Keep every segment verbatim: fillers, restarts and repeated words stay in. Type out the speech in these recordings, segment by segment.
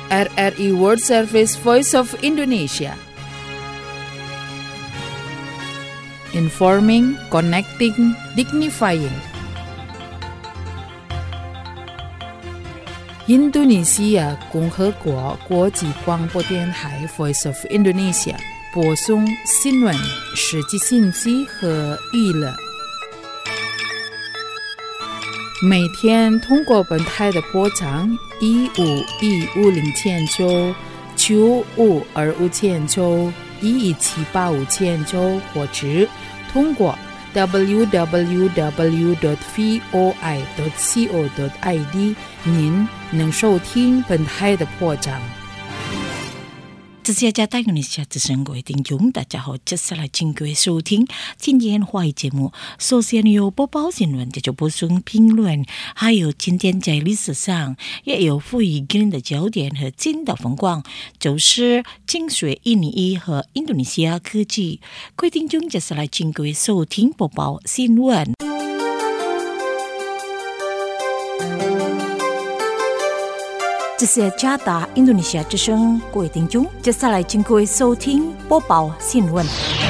R R I World Service Voice of Indonesia. Informing, connecting, dignifying.印度尼西亚共和国国际广播电台 Voice of Indonesia 播送新闻、实际信息和娱乐。每天通过本台的波长一五一五零千九、九五二五千九、一一七八五千九，或者通过 double-u double-u double-u dot voi dot co dot i d 您能收听本台的波长。 这是加大印尼下之声各位听众，大家好，接下来请各位收听今天华语节目。首先有播报新闻，接着播送评论，还有今天在历史上也有富于个人的焦点和新的风光，就是精髓印尼裔和印度尼西亚科技。各位听众，接下来请各位收听播报新闻。这是加大印度尼西亚之声，各位听众，接下来请各位收听播报新闻。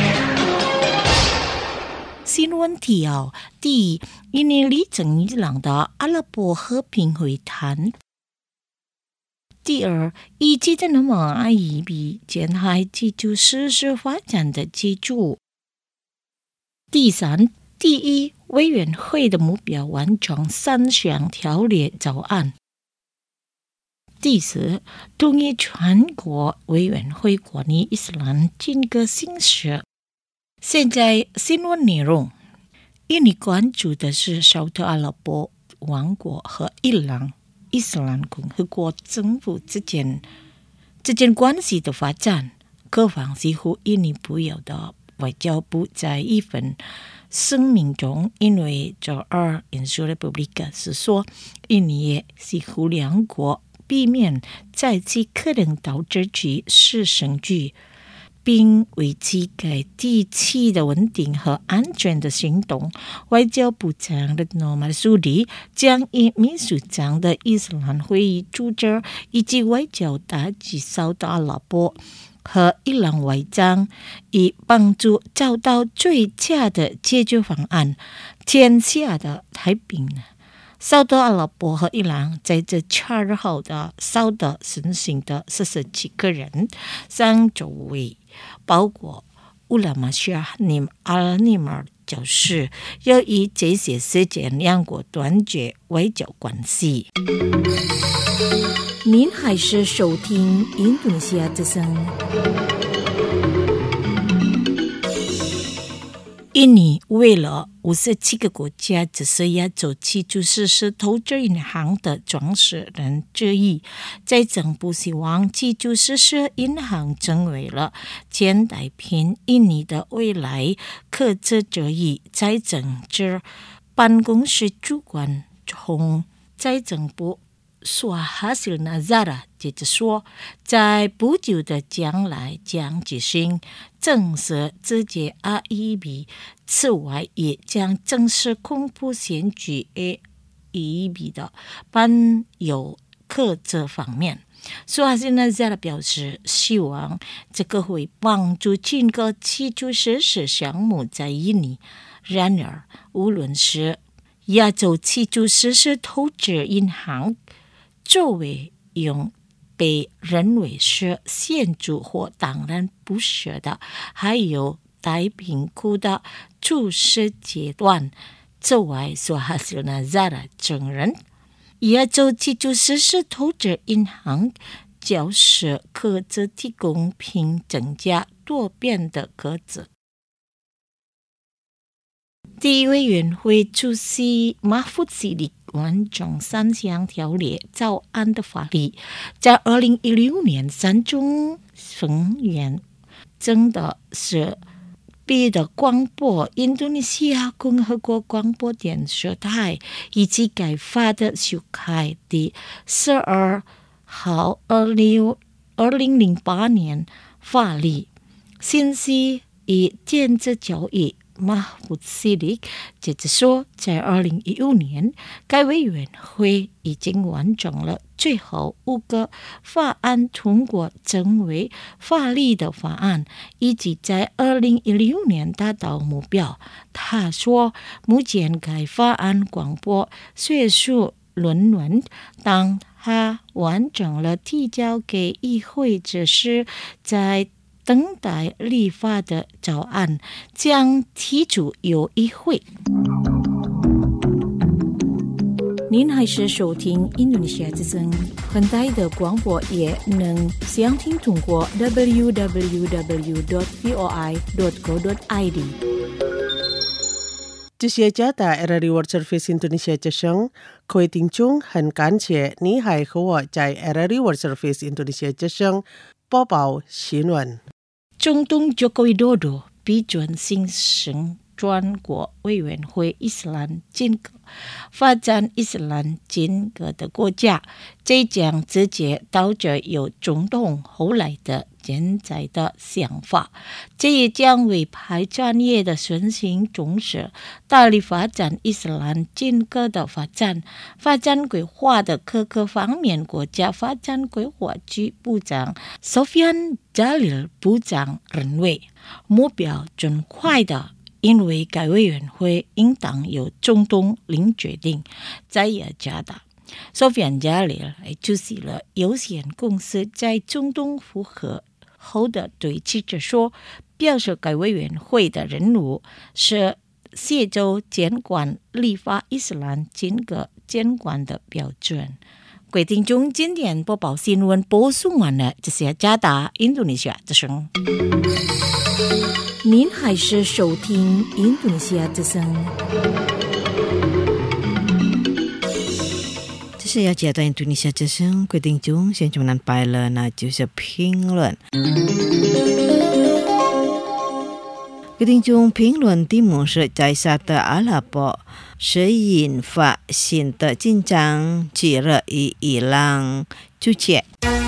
新闻提要：第一，印尼里正伊朗的阿拉伯和平会谈；第二，以及在那么爱以比沿海基础设施发展的基础；第三，第一委员会的目标完成三项条例草案。第四，同意全国委员会管理伊斯兰经个形式。现在新闻内容，印尼关注的是沙特阿拉伯王国和伊朗伊斯兰共和国政府之间之间关系的发展。各方似乎印尼不友的外交部在一份声明中，因为周二引述了 Republika 是说，印尼也似乎两国避免再次可能导致局势升级，并维持该地区的稳定和安全的行动。外交部长的诺马苏里将以秘书长的伊斯兰会议主旨以及外交打击沙特阿拉伯和伊朗外长，以帮助找到最佳的解决方案，天下的太平。沙特阿拉伯和伊朗在这七日后的沙特申请的四十七个人上周围，包括乌拉马沙尼阿尼尔教授，要以这些事件两国断绝外交关系。您还是收听印度尼西亚之声。印尼为了五十七个国家只是亚洲基础设施投资银行的创始人之一，在政府希望基础设施银行成为了前太平印尼的未来可资者以在政治办公室主管从在政部说Hasil Nazara 接着说，在不久的将来将举行正式直接 R E B， 此外也将正式公布选举 A E B 的办有克制方面。苏哈辛纳扎拉表示，希望这个会帮助整个基础设施项目在印尼。然而，无论是亚洲基础设施投资银行作为用被认为是显著或当然不是的，还有待评估的初始阶段。此外，苏哈辛纳扎拉承认，亚洲基础设施投资银行较是可资提供并增加多变的格子。第一委员会主席马夫西里完成三项条例草案的法律，在二零一六年三中成员真的是别的广播印度尼西亚共和国广播电视台以及该法的修改第十二号二零二零零八年法律，信息与电子交易。马夫西里接着说，在二零一五年，该委员会已经完成了最后五个法案通过成为法律的法案，以及在二零一六年达到目标。他说，目前该法案广播学术论文，当他完成了提交给议会之时，在等待立法的草案将提出由议会。您还是收听印度尼西亚之声，很大的广播也能详听通过 double-u double-u double-u dot v o i dot co dot i d。 这些家的 R R I World Service Indonesia 之声，各位听众很感谢你还和我在 R R I World Service Indonesia 之声播报新闻。 中东Joko Widodo批准新生专国委员会伊斯兰经革发展伊斯兰经革的国家，这将直接导致有中东后来的现在的想法，这也将为派专业的顺行重视，大力发展伊斯兰经革的发展。发展规划的各个方面国家发展规划局部长 Sofyan Jalil 部长认为，目标尽快的，因为该委员会应当由中东领决定，在雅加达。Sofyan Jalil 出席了有限公司在中东复合后的对记者说，表示该委员会的任务是协助监管立法伊斯兰经革监管的标准。各位听众，今天播报新闻播送完了，这是雅加达印度尼西亚之声。您还是收听印度尼西亚之声。这是要接到印度尼西亚之声，各位听众，现在我们拜了，那就是评论。各位听众，评论题目是在沙特阿拉伯是引发新的紧张，继而与伊朗纠结。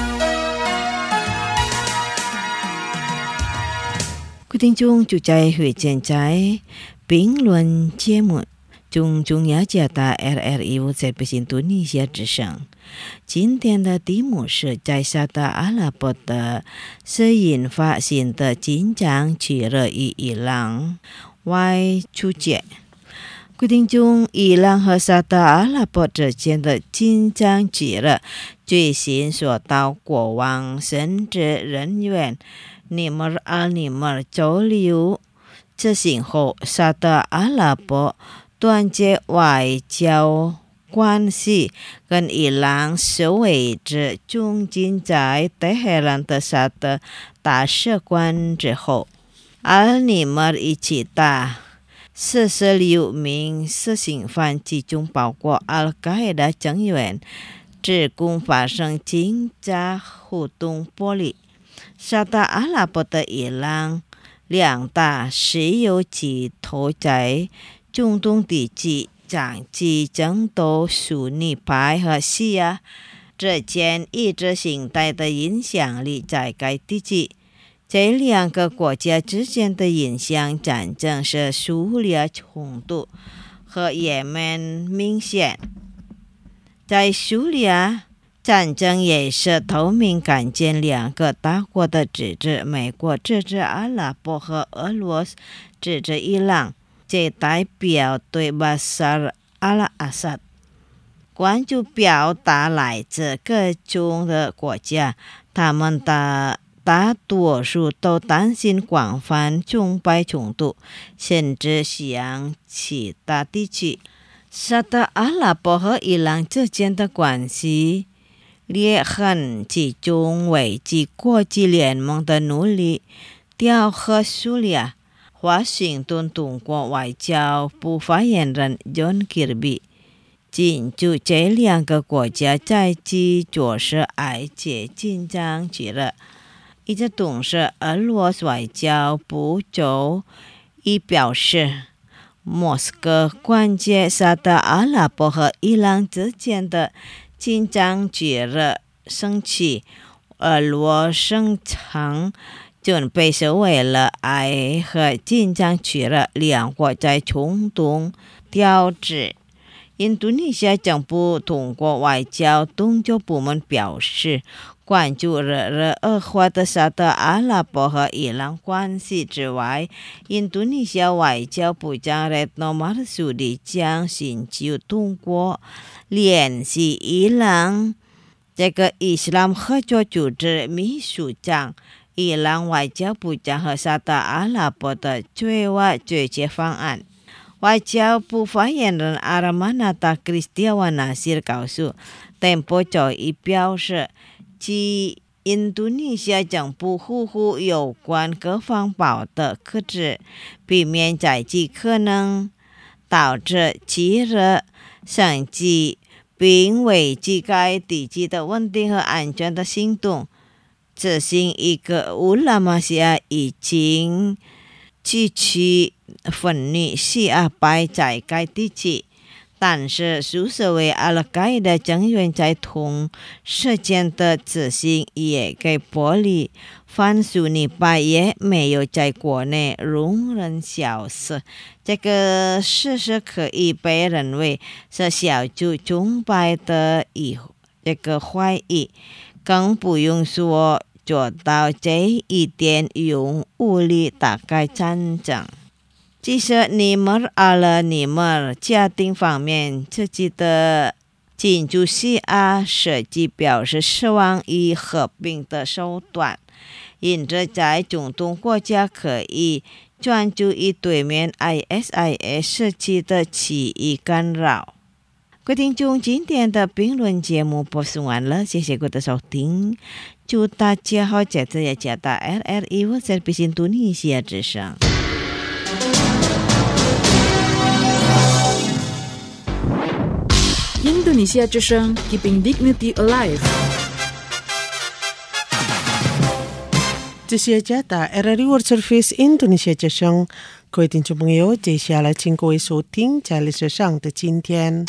各位听众，就在会见在评论节目中中雅加达 R R I 在北印度尼西亚之声。今天的题目是在沙特阿拉伯的是引发新的紧张，继而与伊朗外纠结。各位听众，伊朗和沙特阿拉伯之间的紧张继而最新受到国王神职人员尼莫尔阿尼莫尔交流执行后，沙特阿拉伯断绝外交关系，跟伊朗守卫着中间在德黑兰的沙特大使馆之后，阿尼莫尔一起打四十六名死刑犯，其中包括阿尔盖达成员，指控发生惊炸互动玻璃。沙特阿拉伯的伊朗两大石油集团在中东地区长期争斗苏尼派和西亚之间意识形态的影响力在该地区。这两个国家之间的影响战争是叙利亚冲突和也门明显。在叙利亚战争也是透明看见两个大国的支持，美国支持阿拉伯和俄罗斯支持伊朗，这代表对巴沙尔阿拉阿萨德关注表达来自各种的国家，他们的大多数都担心广泛崇拜冲突，甚至向其他地区。沙特阿拉伯和伊朗之间的关系裂痕集中为及国际联盟的努力调和叙利亚。华盛顿通过外交部发言人 John Kirby 进驻这两个国家在即就是埃及紧张极了。一直董事俄罗斯外交部长已表示，莫斯科关切沙特阿拉伯和伊朗之间的紧张极了升起，俄罗斯称准备是为了爱和紧张极了两国在冲动调制， 印度尼西亚政府通过外交动作部门表示，关注日日恶化的沙特阿拉伯和伊朗关系之外，印度尼西亚外交部长 Retno Marsudi 将寻求通过联系伊朗这个伊斯兰合作组织秘书长、伊朗外交部长和沙特阿拉伯的对话解决方案。外交部发言人阿拉曼纳达·克里斯蒂瓦纳西尔告诉Tempo早已表示，即印度尼西亚政府呼吁有关各方保的克制，避免在即可能导致极热升级并危及该地区的稳定和安全的行动。执行一个乌拉马西亚已经继续分离西阿拜在该地区，但是苏斯为阿拉盖的成员在同时间的执行也给玻璃反苏尼派也没有在国内容忍消失。这个事实可以被认为是小组崇拜的一这个怀疑，更不用说做到这一点用武力打开战争。其实尼泊尔了尼泊尔家庭方面自己的金主西亚设计表示失望于和平的手段，因着在中东国家可以专注于对面 I S I S 设计的起义干扰。各位听众，今天的评论节目播送完了，谢谢各位的收听，祝大家好，这次也加到 R R I 我是比印度尼西亚之声。 印度尼西亚之声 Keeping Dignity Alive。 这些加大 R R I World Service 印度尼西亚之声，各位听众朋友，接下来请各位收听在历史上的今天。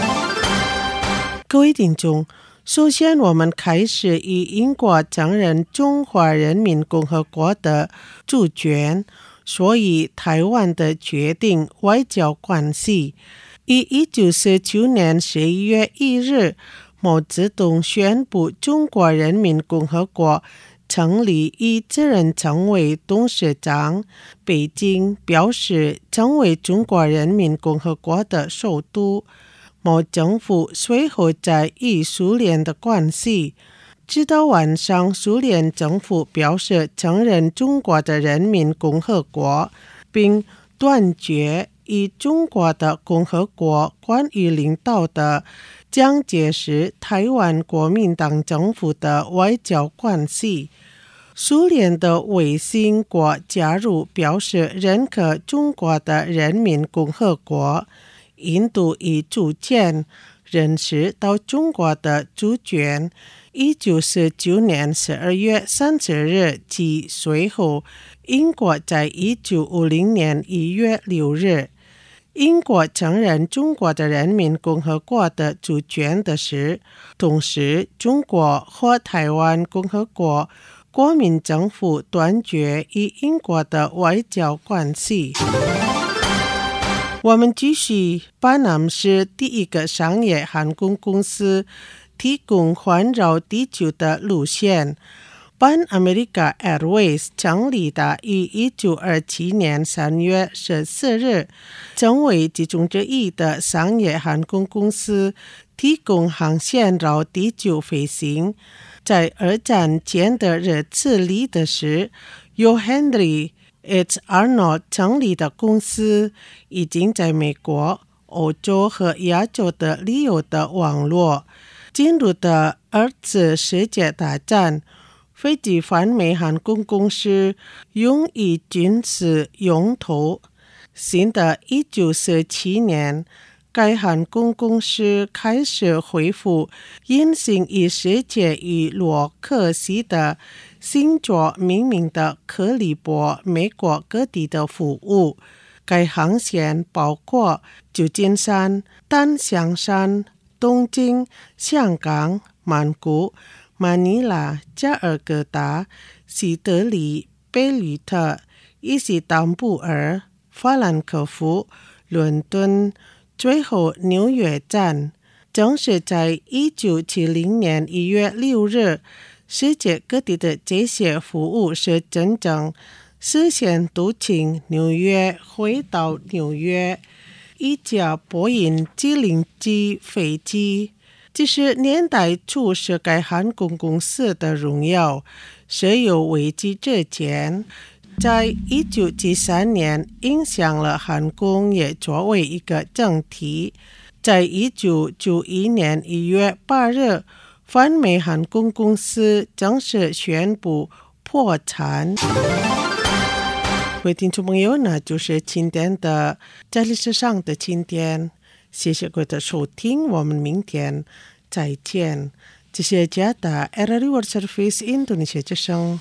各位听众，首先我们开始以英国承认中华人民共和国的主权，所以台湾的决定外交关系。于一九四九年十一月一日，毛泽东宣布中国人民共和国成立，以自任成为董事长。北京表示成为中国人民共和国的首都。毛政府随后在与苏联的关系，直到晚上，苏联政府表示承认中国的人民共和国，并断绝与中国的共和国关于领导的蒋介石台湾国民党政府的外交关系。苏联的卫星国加入，表示认可中国的人民共和国。印度已逐渐认识到中国的主权。一九四九年十二月三十日及随后，英国在一九五零年一月六日，英国承认中国的人民共和国的主权的时，同时中国和台湾共和国国民政府断绝与英国的外交关系。我们继续，巴南是第一个商业航空公司提供环绕地球的路线。Pan America Airways 成立的于一九二七年三月十四日，成为其中之一的商业航空公司，提供航线绕地球飞行。在二战前的日子里的时，由 Henry H. Arnold 成立的公司已经在美国、欧洲和亚洲的旅游的网络。进入的二次世界大战，飞机反美航空公司用以军事用途。新的一九四七年，该航空公司开始恢复运行以世界与洛克希德星座命名的克利伯美国各地的服务。该航线包括旧金山、丹香山、东京、香港、曼谷、马尼拉、加尔各答、西德里、贝吕特、伊斯坦布尔、法兰克福、伦敦、 最后纽约站正是在一九七零年一月六日，世界各地的这些服务是真正实现都从纽约回到纽约。一架波音七零机飞机，这是年代初是该航空公司的荣耀。石油危机之前，在一九七三年影响了航空业作为一个整体。在一九九一年一月八日，泛美航空公司正式宣布破产。各位听众朋友，那就是今天的在历史上的今天，谢谢各位的收听，我们明天再见。这是加达 R R I World Service Indonesia 之声。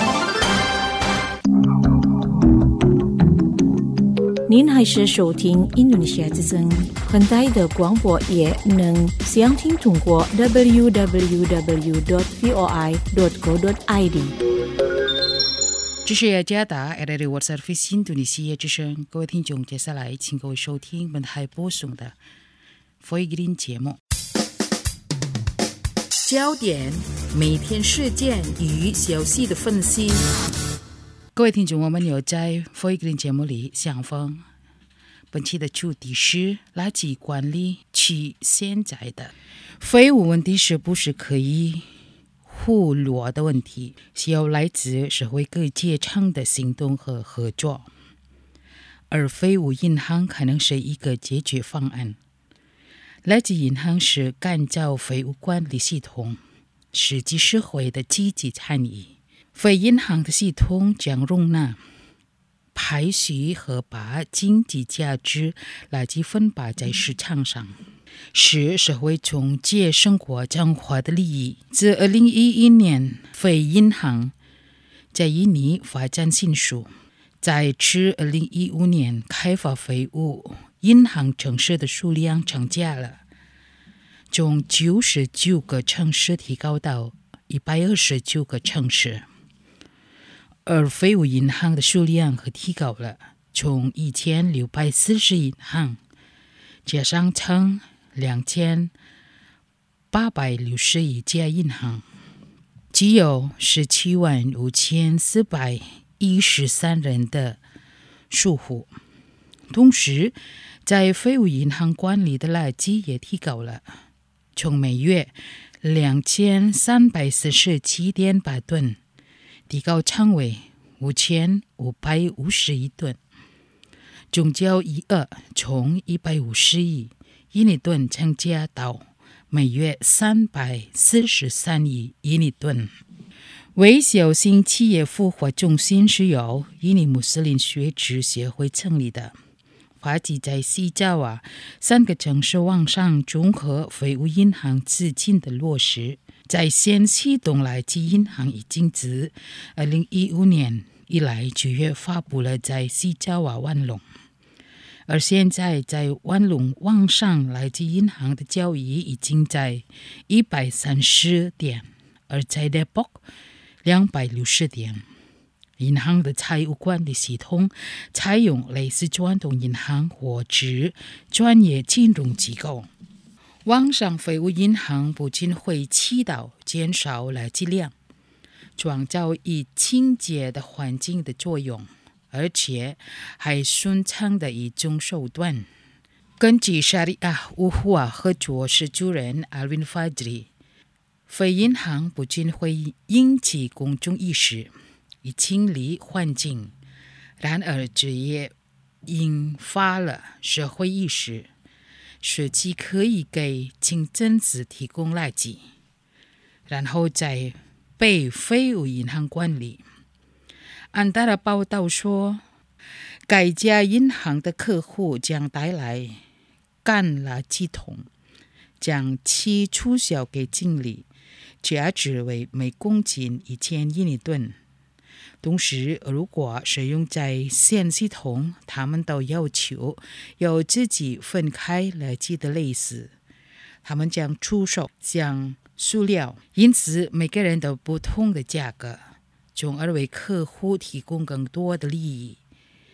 您还是收听印度尼西亚之声很大的广播，也能详听通过 double-u double-u double-u dot voi dot co dot i d。 这是加达 R R I World Service 印度尼西亚之声，各位听众，接下来请各位收听本台播送的福音节目。焦点，每天事件与消息的分析。各位听众，我们有在福音节目里相逢。本期的主题是垃圾管理及现在的废物问题是不是可以忽略的问题，需要来自社会各阶层的行动和合作，而废物银行可能是一个解决方案。垃圾银行是干燥废物管理系统，实际社会的积极参与。废银行的系统将容纳、排序和把经济价值垃圾分发在市场上，使社会从节生活彰化的利益。自二零一一年，废银行在印尼发展迅速，在至二零一五年开发废物银行城市的数量增加了，从九十九个城市提高到一百二十九个城市。而废物银行的数量和提高了，从一千六百四十银行加上成两千八百六十一家银行，只有十七万五千四百一十三人的住户。同时，在废物银行管理的垃圾也提高了，从每月两千三百四十七点八吨。提高成为五千五百五十一吨，总交易额从一百五十亿印尼吨增加到每月三百四十三亿印尼吨。微小型企业孵化中心是由印尼穆斯林学者协会成立的，发起在西爪哇三个城市网上综合废物银行资金的落实。在先启动垃圾银行已经自二零一五年以来九月发布了在西爪哇万隆，而现在在万隆网上垃圾银行的交易已经在一百三十点，而在 Depok 两百六十点。银行的财务管理系统采用类似传统银行或者专业金融机构。网上废物银行不仅会起到减少垃圾量、创造以清洁的环境的作用，而且还顺畅的一种手段。根据沙利亚乌胡瓦合作社主任 Alvin Fadri， 废银行不仅会引起公众意识，以清理环境，然而这也引发了社会意识。设计可以给清真寺提供垃圾，然后再被废物银行管理。安达的报道说，该家银行的客户将带来干垃圾桶，将其出销给经理，价值为每公斤一千印尼吨。同时，如果使用在线系统，他们都要求有自己分开垃圾的类似，他们将出售像塑料，因此每个人都不同的价格，从而为客户提供更多的利益。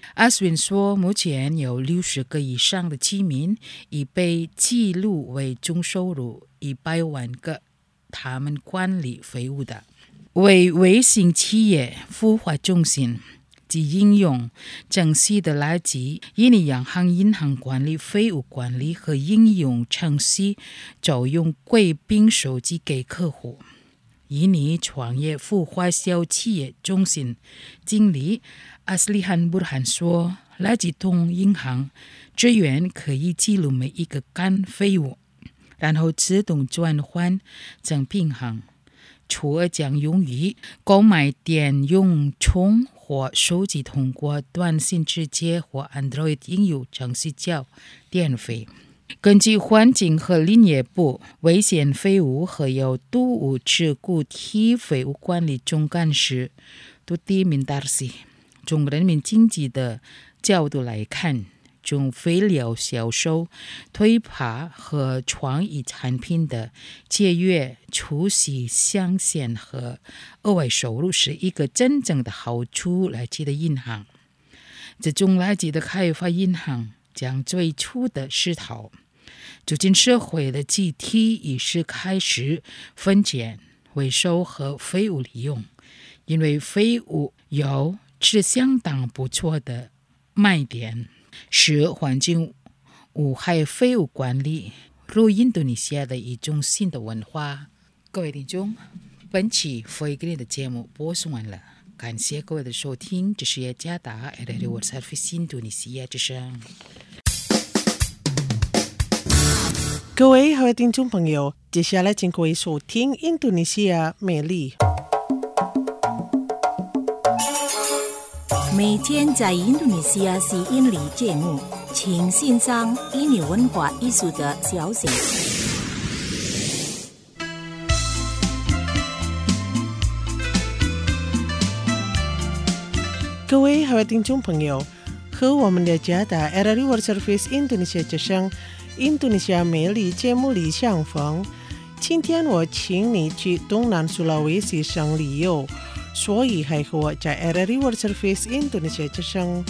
阿斯云说，目前有六十个以上的居民已被记录为中收入一百万个，他们管理废物的。为微型企业孵化中心及应用正式的垃圾，印尼央行银行管理废物管理和应用程序，就用贵宾手机给客户。印尼创业孵化小企业中心经理阿斯利汉布罕说，垃圾桶银行职员可以记录每一个干废物，然后自动转换成品行。除了将用于购买电用充或手机通过短信直接或 Android 应用程序缴电费。根据环境和林业部危险废物和有毒物质固体废物管理总干事杜蒂敏达西，从人民经济的角度来看，从废料销售、推爬和创意产品的节约、储蓄象限和额外收入是一个真正的好处来记的银行。这种垃圾的开发银行将最初的石头促进社会的集体意识开始分拣、回收和废物利用，因为废物有是相当不错的卖点，是环境无害废物管理入印度尼西亚的一种新的文化。各位听众，本期非给你的节目播送完了，感谢各位的收听，这是耶加达 R R World Service 印度尼西亚之声。 各位各位听众朋友，接下来请各位收听印度尼西亚美丽。 每天在印度尼西亚是印尼节目，请欣赏印尼文化艺术的消息。 各位各位听众朋友，和我们的家的 R R World Service 印度尼西亚之声印度尼西亚美丽节目里相逢。今天我请你去东南苏拉威西省旅游，所以还和我在 R R World Service 印度尼西亚之声。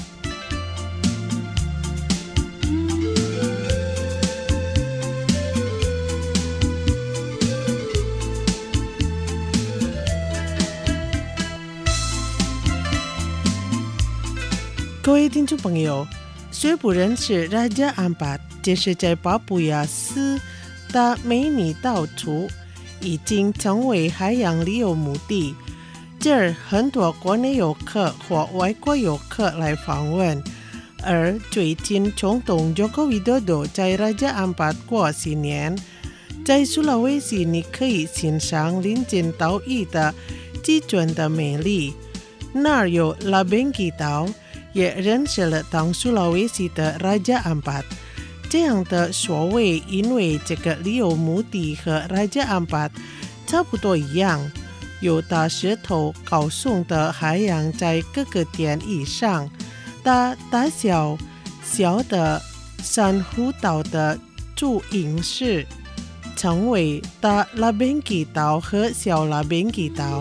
各位听众朋友，虽不认识拉加安巴，这是在巴布亚斯的美尼岛处，已经成为海洋旅游目的。这儿很多国内游客或外国游客来访问，而最近总统Joko Widodo在拉加安巴过新年。在苏拉威西，你可以欣赏临近岛屿的基准的美丽，那儿有拉本基岛，也认识了当苏拉威西的拉加安巴。这样的所谓，因为这个旅游目的和拉加安巴差不多一样，有大石头高耸的海洋在各个点以上，大大小小的珊瑚岛的主营市，成为大拉本基岛和小拉本基岛。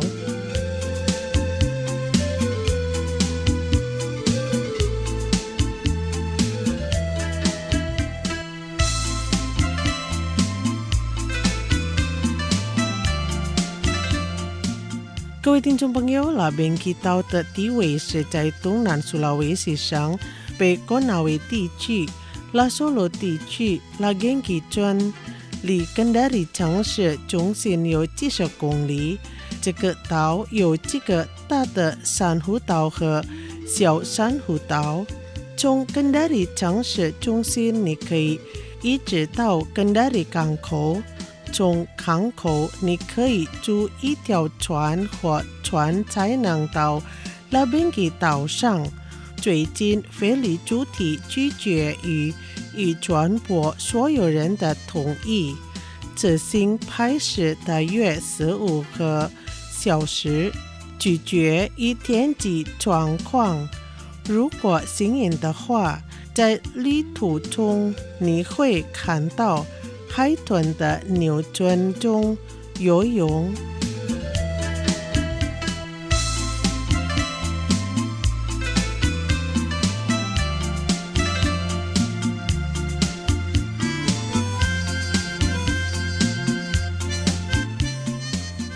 各位听众朋友，拉本基岛的地位是在东南苏拉威西省北果纳维地区、拉索罗地区、拉根基村，离根达里城市中心有几十公里。这个岛有几个大的珊瑚岛和小珊瑚岛。从根达里城市中心，你可以一直到根达里港口。从港口，你可以租一条船或船才能到拉本基岛上。最近，菲律主体拒绝与与传播所有人的同意，执行拍摄大约十五个小时，拒绝以天气状况。如果幸运的话，在旅途中你会看到海豚的牛村中游泳。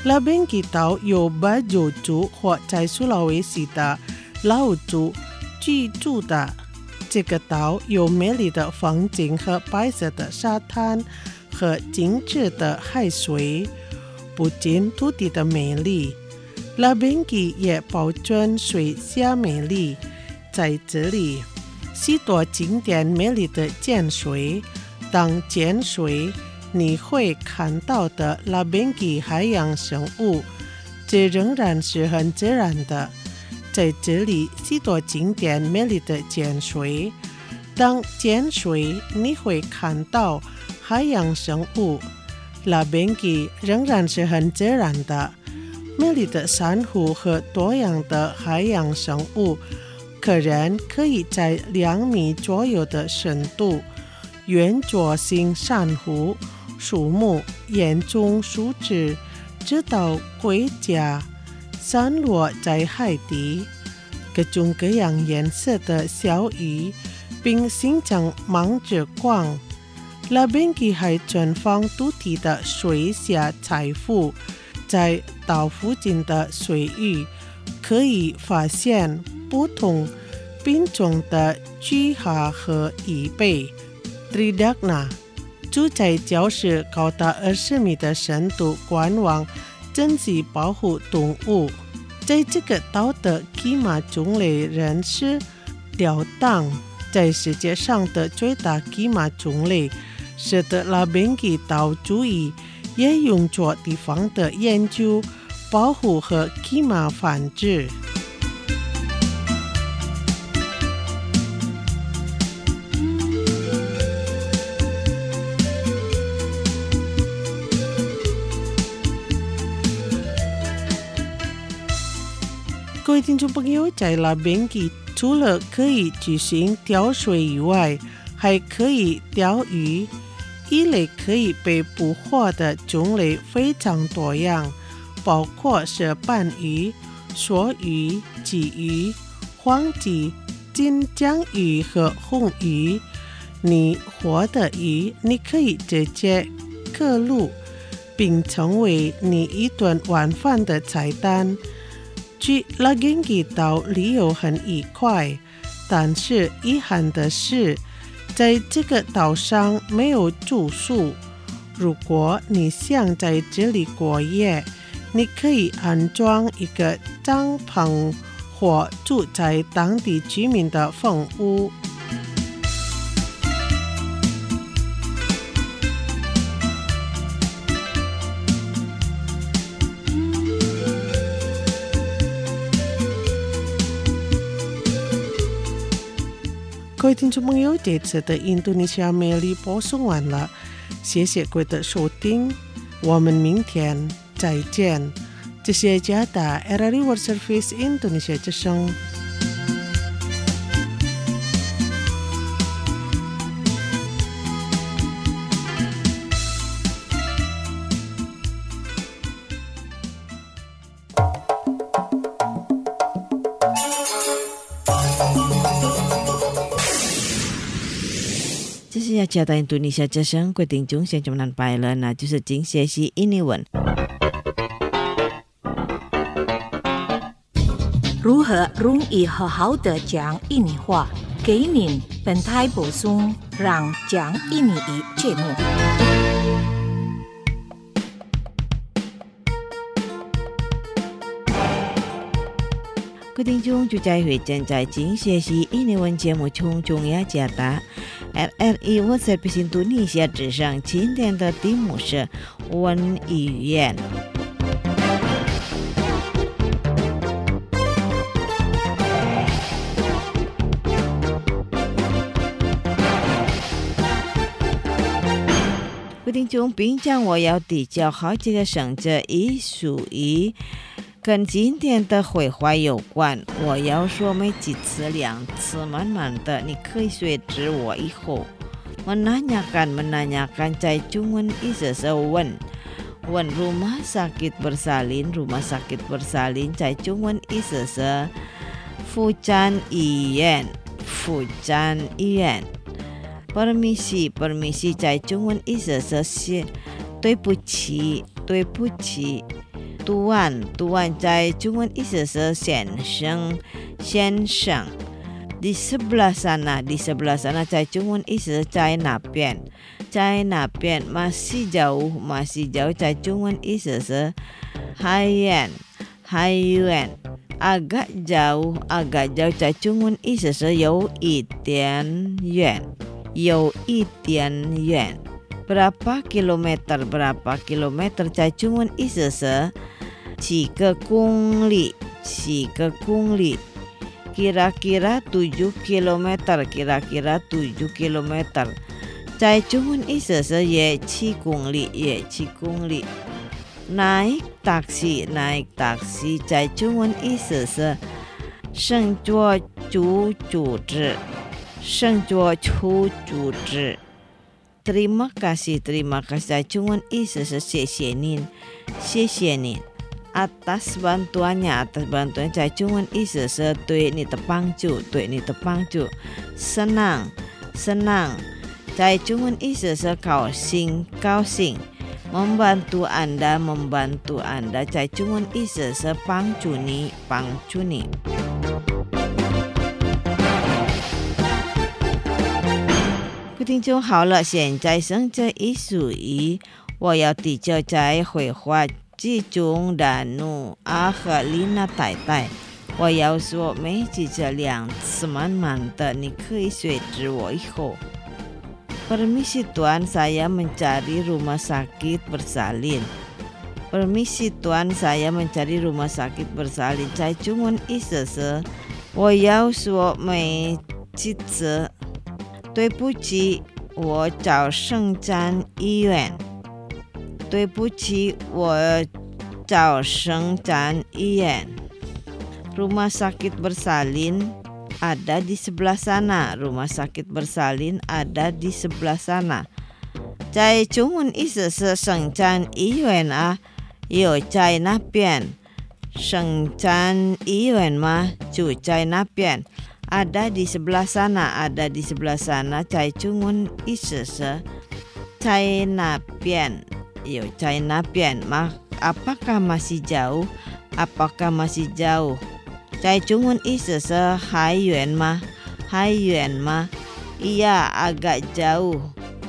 拉边吉岛有巴九族或在苏拉维西的老族居住的。这个岛有美丽的风景和白色的沙滩和精致的海水，不仅土地的美丽，拉边吉也保证水下美丽。在这里，许多景点美丽的潜水，当潜水你会看到的拉边吉海洋生物，这仍然是很自然的。在这里，许多景点美丽的潜水，当潜水你会看到海洋生物，拉边吉仍然是很自然的。美丽的珊瑚和多样的海洋生物，客人可以在两米左右的深度圆桌形珊瑚、树木、岩中树枝直到龟甲散落在海底，各种各样颜色的小鱼并欣赏芒之光。拉边吉还存放土地的水下财富，在岛附近的水域可以发现不同品种的巨蛤和贻贝 Tridacna， 住在礁石高达二十米的深度观望珍稀保护动物。在这个岛的基马种类仍是吊档，在世界上的最大基马种类，使得拉边吉岛主义也用作地方的研究、保护和基马繁殖。各位听众朋友，在拉边吉除了可以举行钓水以外，还可以钓鱼。一类可以被捕获的种类非常多样，包括是斑鱼、梭鱼、鲫鱼、黄鲫、金江鱼和红鱼。你活的鱼你可以直接刻录，并成为你一顿晚饭的菜单。去拉边吉岛旅游很愉快，但是遗憾的是，在这个岛上没有住宿。如果你想在这里过夜，你可以安装一个帐篷或住在当地居民的房屋。各位听众朋友，这次的印度尼西亚美丽播送完了，谢谢各位的收听，我们明天再见。这是加达 R R I World Service Indonesia 之声。 这是要加达印度尼西亚之声，各位听众现在们拜了，那就是今学习印尼文。 如何容易好好的讲印尼话？给您本台播送让讲印尼语节目。 各位听众，就在会正在今学习印尼文节目从中亚加达 R R I World Service Indonesia 之上，今天的题目是文语言。各位听众，平常我要比较好几个生字以属于跟今天的绘画有关，我要说没几次两次，慢慢的你可以随着我以后。menanyakan menanyakan 在中文意思是问问 rumah sakit bersalin rumah sakit bersalin 在中文意思是妇产医院妇产医院 permisi permisi 在中文意思是对不起对不起 tuan tuan 在中文意思是先生先生 di sebelah sana di sebelah sana 在中文意思在那边在那边 masih jauh masih jauh 在中文意思是还远还远 agak jauh agak jauh 在中文意思是有一点远有一点远 berapa kilometer berapa kilometer 在中文意思是几个公里几个公里 kira-kira tujuh kilometer kira-kira tujuh kilometer 在中文意思是也七公里也七公里 naik taksi naik taksi 在中文意思是乘坐出租车乘坐出租车 terima kasih terima kasih 在中文意思是谢谢您谢谢您 atas bantuannya atas bantuannya 在中文意思是对你的帮助对你的帮助 senang senang 在中文意思是高兴高兴 membantu anda membantu anda 在中文意思是帮助你帮助你 听众好了现在剩这一数一我要地就在绘画 之中的努阿和丽娜太太我要说没记着两次慢慢的你可以随着我以后 permisi tuan saya mencari rumah sakit bersalin permisi tuan saya mencari rumah sakit bersalin 在中文意思是我要说没记着 对不起我找圣战医院 对不起我找圣战医院 rumah sakit bersalin ada di sebelah sana rumah sakit bersalin ada di sebelah sana 在中文意思是圣战医院啊有在那边圣战医院吗就在那边 ada di sebelah sana ada di sebelah sana 在中文意思是在那边有在那边 apakah masih jauh apakah masih jauh 在中文意思是还远吗还远吗 iya agak jauh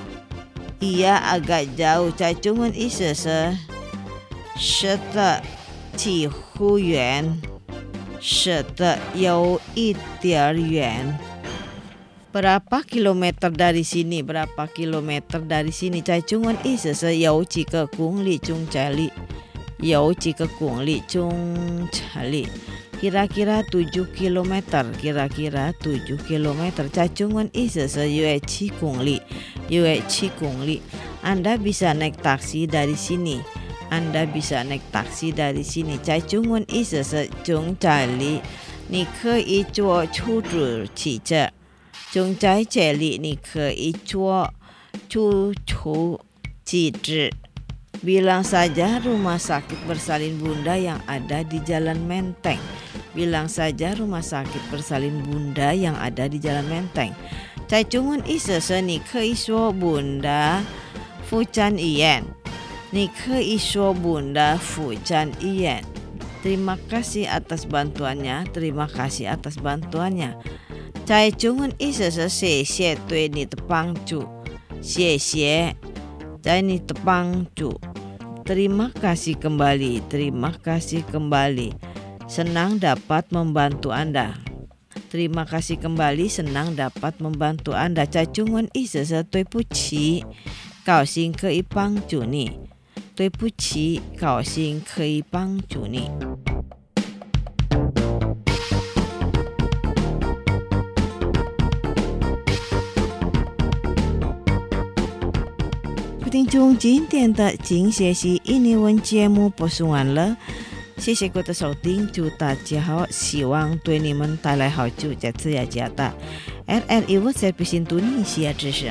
iya agak jauh 在中文意思是是的几乎远 是的有一点远 berapa kilometer dari sini berapa kilometer dari sini 在中文意思是有几个公里中这里有几个公里中这里 kira-kira tujuh kilometer kira-kira tujuh kilometer 在中文意思是约七公里约七公里 Anda bisa naik taksi dari sini Anda bisa naik taksi dari sini 在中文意思是中这里你可以坐出租汽车 中在这里你可以坐出租汽车 bilang saja rumah sakit bersalin bunda yang ada di Jalan Menteng bilang saja rumah sakit bersalin bunda yang ada di Jalan Menteng 在中文意思是你可以说 bunda 妇产医院 你可以说 bunda 妇产医院 terima kasih atas bantuannya terima kasih atas bantuannya 在中文意思是谢谢对你的帮助谢谢在你的帮助 terima kasih kembali terima kasih kembali senang dapat membantu Anda terima kasih kembali senang dapat membantu Anda 在中文意思是对不起高兴可以帮助你对不起高兴可以帮助你 听众今天的精学习印尼文节目播送完了谢谢各位的收听祝大家好希望对你们带来好处下次要加大 R R I World Service Indonesia 之声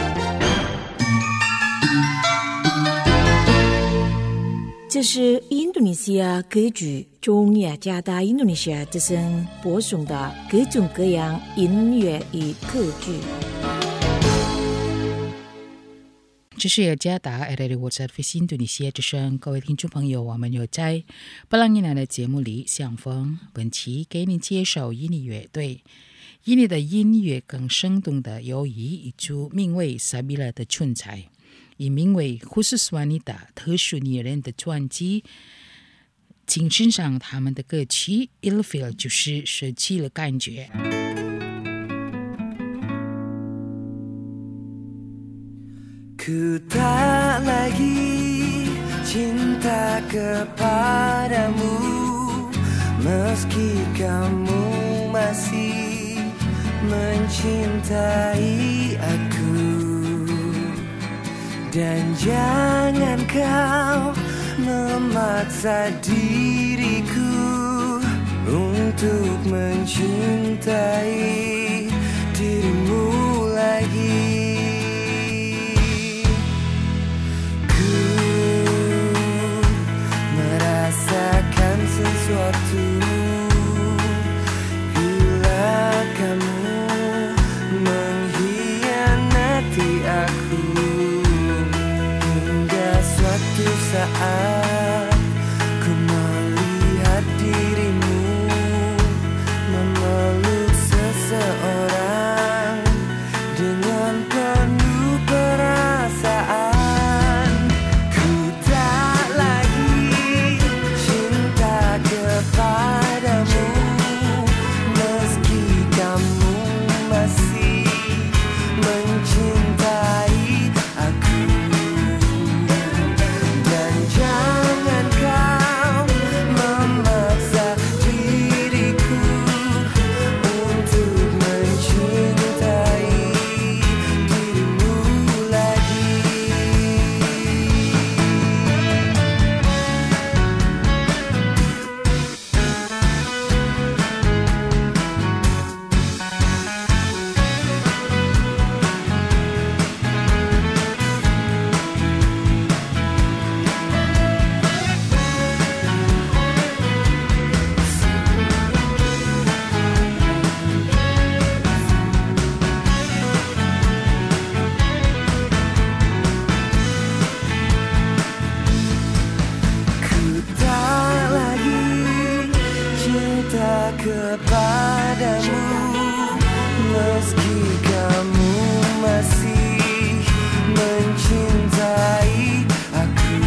这是印度度尼西亚歌剧中雅加达印度尼西亚之声播送的各种各样音乐与歌剧。 这是雅加达 R R World Service 印度尼西亚之声，各位听众朋友，我们又在布朗尼娜的节目里相逢。本期给您介绍印尼乐队。印尼的音乐更生动的有以一组名为萨比拉的存在，以名为 Khusus Wanita 特殊女人的专辑，请欣赏他们的歌曲 Ilfeel 就是舍弃了感觉。 Ku tak lagi cinta kepadamu, meski kamu masih mencintai aku. Dan jangan kau memaksa diriku untuk mencintai dirimu lagi. Rasakan sesuatu bila kamu mengkhianati aku, hingga suatu saat ku melihat dirimu memeluk seseorang dengan penuh perasaan. Padamu, meski kamu masih mencintai aku, dan jangan kau memaksa diriku untuk mencintai dirimu lagi. Kepadamu, meski kamu masih mencintai aku,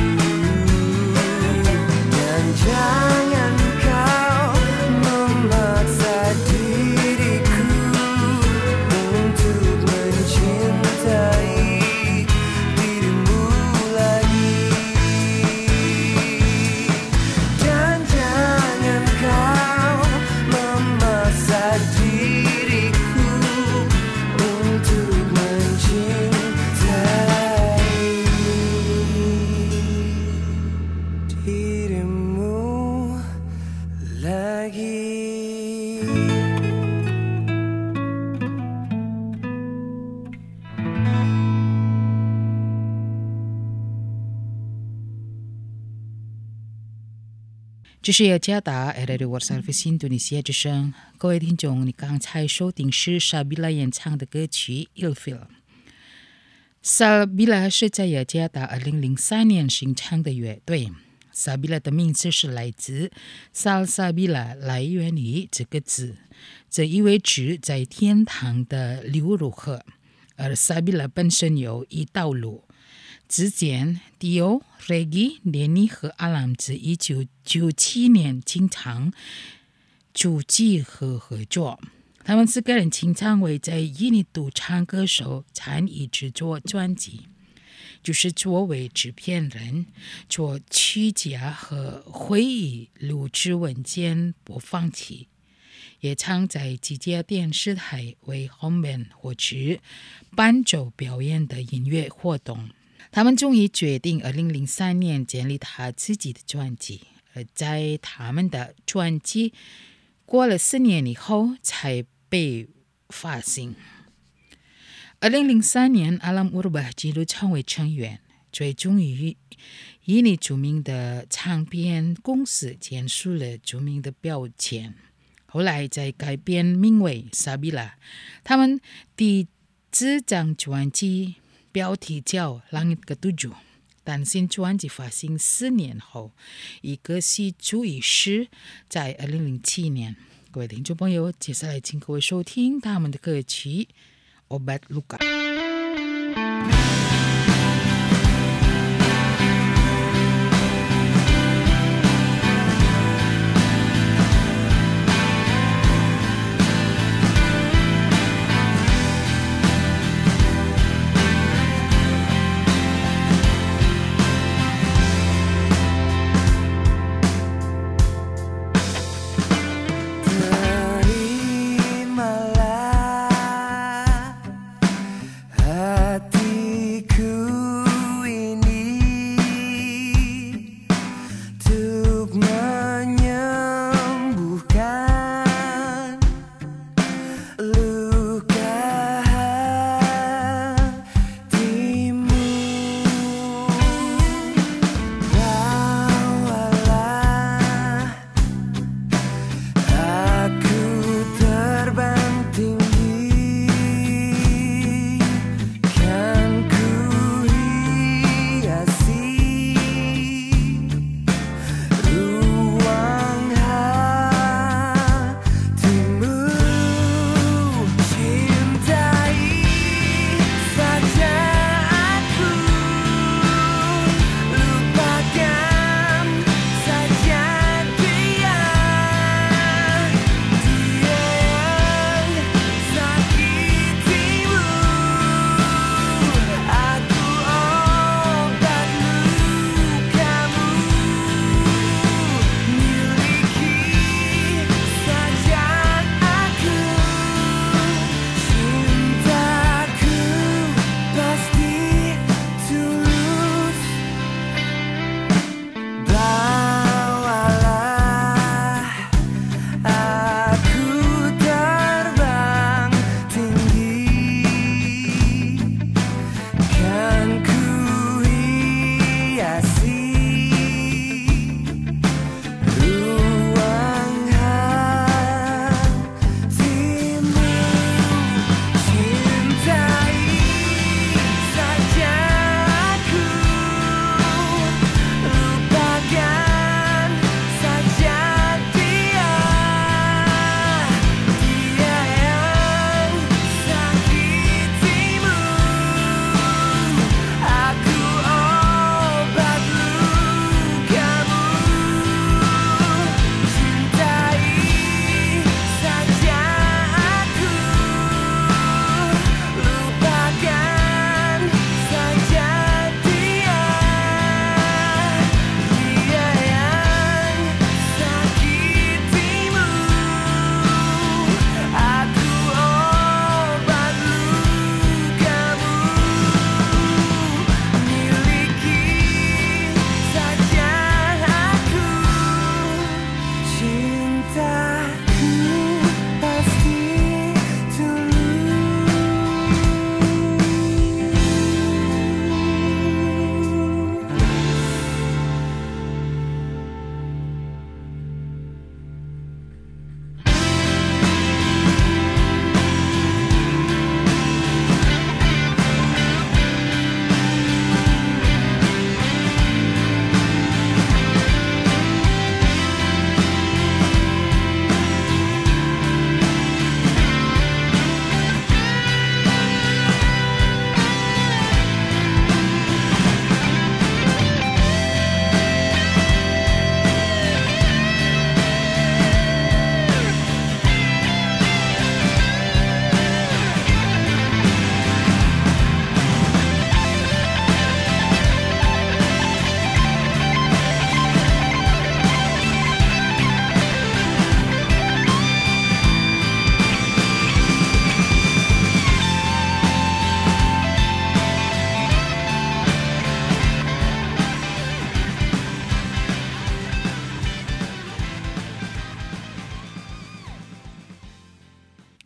dan jangan kau memaksa diriku untuk mencintai dirimu lagi, dan jangan kau memaksa diriku untuk mencintai dirimu lagi. 这是雅加达 R R World Service 印度尼西亚之声，各位听众，你刚才收听是萨比拉演唱的歌曲 Ilfeel。萨比拉是在雅加达二零零三年形成的乐队。萨比拉的名字是来自萨萨比拉，来源于这个字，这意味着在天堂的流入河，而萨比拉本身有一道路。之前 Dio、Reggie、Lenny 和阿兰自一九九七年经常组织和合作，他们四个人经常会在印尼独唱歌手参与制作专辑，就是作为制片人、做曲架和会议录制文件播放器，也常在几家电视台为红门或者伴奏表演的音乐活动。他们终于决定二零零三年建立他自己的专辑，而在他们的专辑过了四年以后才被发行。二零零三年，阿拉姆乌鲁巴进入成为成员， 最终于印尼著名的唱片公司签署了著名的标签，后来再改编名为 Sabila。 他们第这张专辑标题叫 Langit Ketujuh， 但新专辑发行四年后，一个是注意诗，在二零零七年。各位听众朋友，接下来请各位收听他们的歌曲 Obat Luka。 Terimalah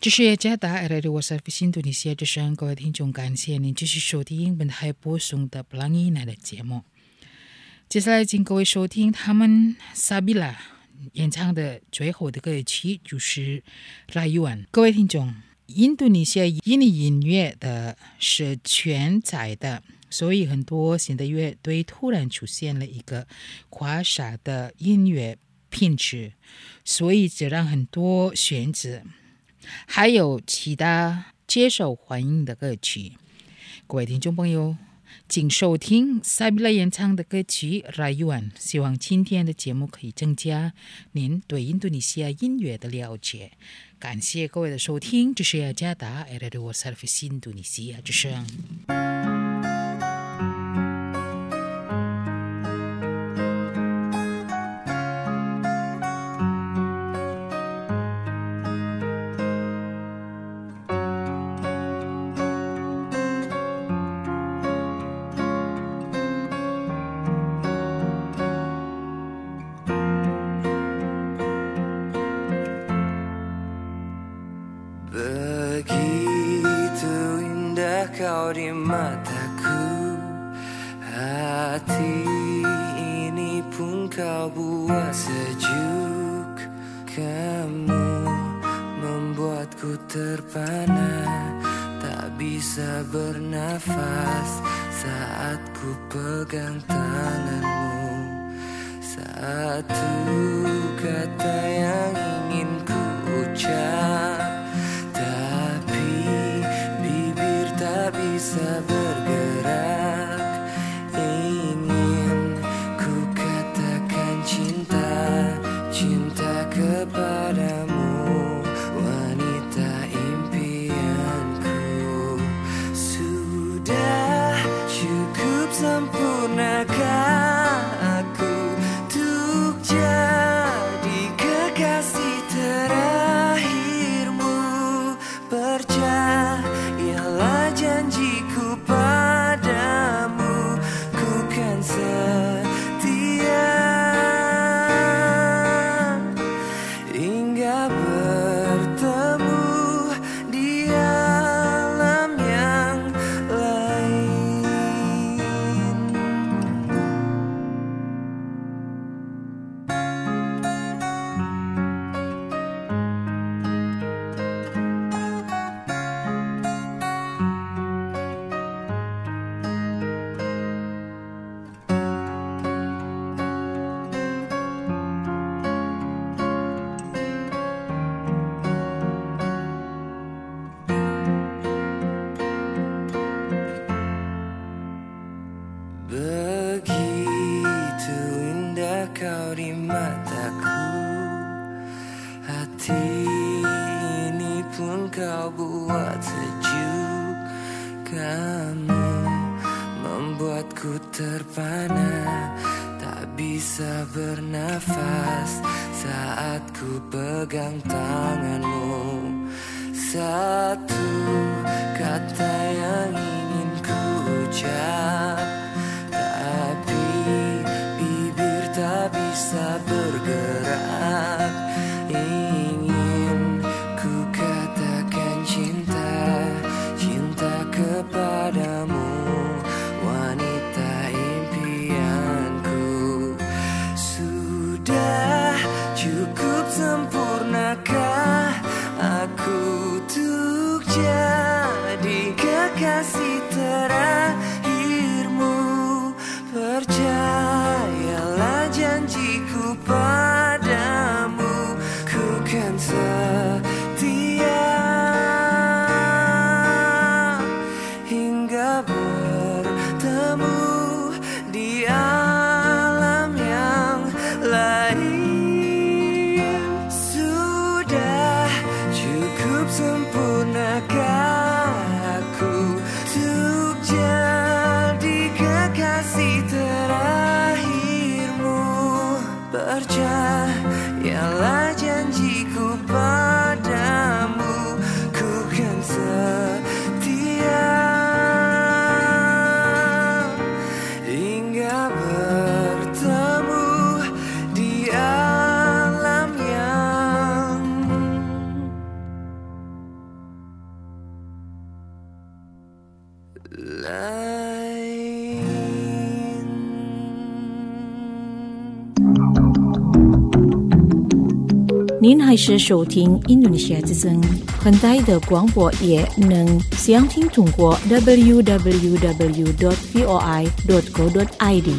这是雅加达 Radio Service Indonesia 之声，各位听众，感谢您继续收听本台播送的布朗伊奈的节目。接下来请各位收听他们 Sabila 演唱的最后的歌曲，就是 Rayuan。各位听众，印度尼西亚印尼音乐的是全载的，所以很多现代乐队突然出现了一个夸大的音乐品质，所以这让很多选择还有其他接受欢迎的歌曲。各位听众朋友，请收听 Sabila 演唱的歌曲 Rayuan。 希望今天的节目可以增加您对印度尼西亚音乐的了解。感谢各位的收听，这是雅加达 Radio Service Indonesia 之声。 Begitu indah kau di mataku, hati ini pun kau buat sejuk. Kamu membuatku terpana, tak bisa bernafas saat ku pegang tanganmu. Satu kata yang ingin ku ucap, bisa bergerak. Ingin ku katakan cinta, cinta kepadamu, wanita impianku. Sudah cukup sempurnakah aku untuk jadi kekasih terakhirmu? Percayalah janjiku padamu, ku kan setia hingga bertemu di alam yang lain. Begitu indah kau di mataku, hati ini pun kau buat sejuk. Kamu membuatku terpana, tak bisa bernafas saat ku pegang tanganmu. Satu kata yang ingin ku ucap, tak bisa bergerak. Ingin ku katakan cinta, cinta kepadamu, wanita impianku. Sudah cukup sempurnakah aku untuk jadi kekasih terakhirmu? Percayalah janjiku padamu, ku kan setia hingga bertemu di alam yang lain. Sudah cukup sempurnakah aku untuk jadi kekasih terakhirmu? Percayalah janjiku padamu, ku kan setia hingga bertemu di 您还是收听印度尼西亚之声，很在的广播也能详听通过 double-u double-u double-u dot voi dot co dot i d。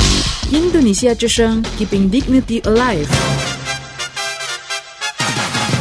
Indonesia之声 Keeping Dignity Alive。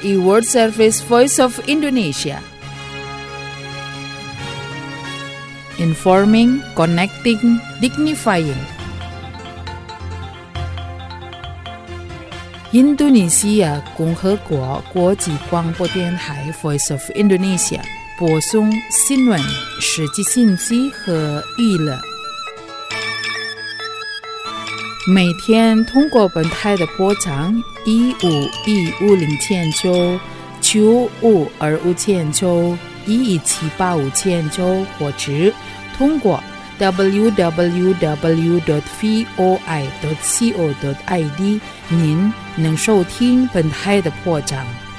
e-World Service Voice of Indonesia. Informing, connecting, dignifying.印度尼西亚共和国国际广播电台 Voice of Indonesia 播送新闻、实际信息和娱乐。每天通过本台的波长一五一五零千九、九五二五千九、一一七八五千九，或者通过 double-u double-u double-u dot voi dot co dot i d 您能收听本台的播讲。